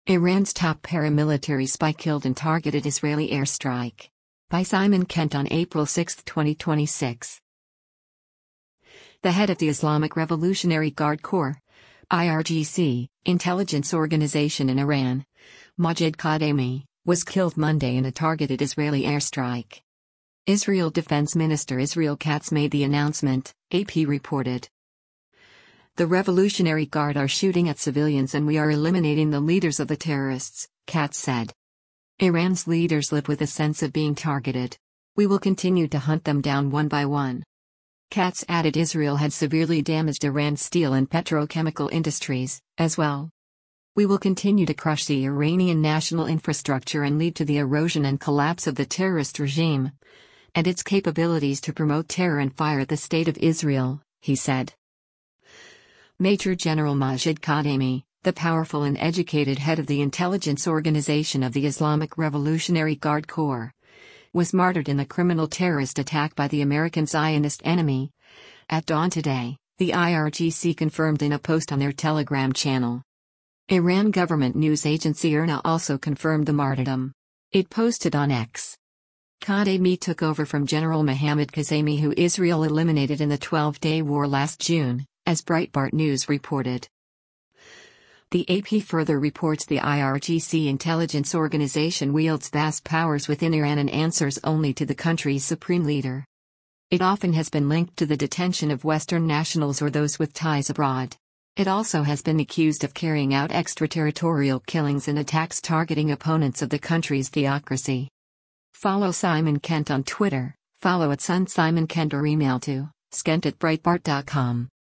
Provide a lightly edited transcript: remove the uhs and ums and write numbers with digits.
Iran's top paramilitary spy killed in targeted Israeli airstrike. By Simon Kent on April 6, 2026. The head of the Islamic Revolutionary Guard Corps, IRGC, intelligence organization in Iran, Majid Kadhimi, was killed Monday in a targeted Israeli airstrike. Israel Defense Minister Israel Katz made the announcement, AP reported. The Revolutionary Guard are shooting at civilians and we are eliminating the leaders of the terrorists, Katz said. Iran's leaders live with a sense of being targeted. We will continue to hunt them down one by one. Katz added Israel had severely damaged Iran's steel and petrochemical industries, as well. We will continue to crush the Iranian national infrastructure and lead to the erosion and collapse of the terrorist regime and its capabilities to promote terror and fire the State of Israel, he said. Major General Majid Kadhimi, the powerful and educated head of the intelligence organization of the Islamic Revolutionary Guard Corps, was martyred in the criminal terrorist attack by the American Zionist enemy. At dawn today, the IRGC confirmed in a post on their Telegram channel. Iran government news agency IRNA also confirmed the martyrdom. It posted on X. Kadhimi took over from General Mohammad Kazemi, who Israel eliminated in the 12-day war last June, as Breitbart News reported. The AP further reports the IRGC intelligence organization wields vast powers within Iran and answers only to the country's supreme leader. It often has been linked to the detention of Western nationals or those with ties abroad. It also has been accused of carrying out extraterritorial killings and attacks targeting opponents of the country's theocracy. Follow Simon Kent on Twitter, follow @SunSimonKent or email to skent@breitbart.com.